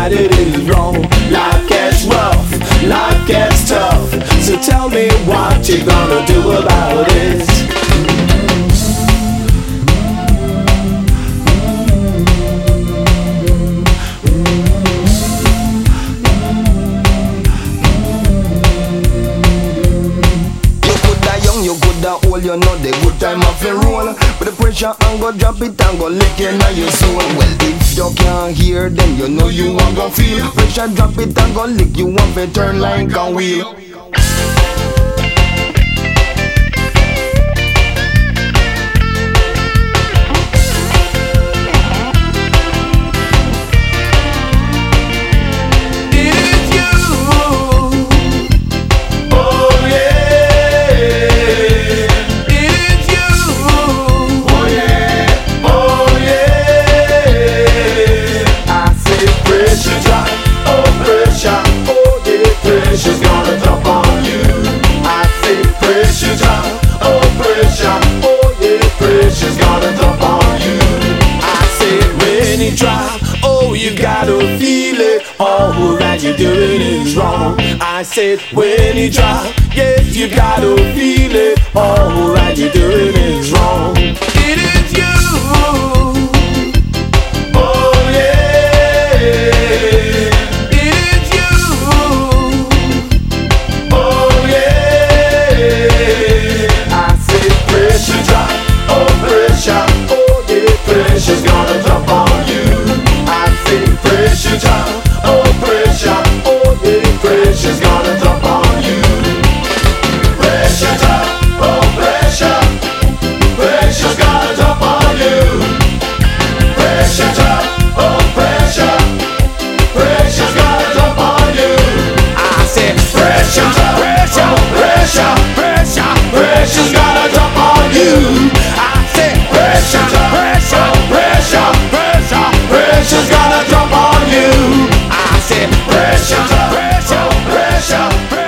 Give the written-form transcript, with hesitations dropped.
right, it is wrong. Life gets rough, life gets tough. So tell me what you gonna do about it. Old, you know the good time of the roll. But the pressure and go drop it and go lick you in your soul. Well, if you can't hear, then you know you won't go feel. Pressure drop it and go lick you up and turn like a wheel. Pressure's gonna drop on you. I say pressure drop, oh pressure, oh yeah, pressure's gonna drop on you. I say when it drop, oh you gotta feel it. All that you're doing is wrong. I said when it drop, yes you gotta feel it. All that you're doing is wrong. It is you. Oh yeah. Pressure's gonna drop on you. I say pressure drop, oh pressure, oh yeah, pressure's gonna drop on you. Pressure drop, oh pressure, pressure's gonna drop on you. Pressure drop, oh pressure, pressure's gonna drop on you. I say pressure drop, pressure, pressure, pressure, pressure's gonna drop on you. I say pressure drop, pressure. Pressure's gonna drop on you. I said pressure, pressure, pressure, pressure.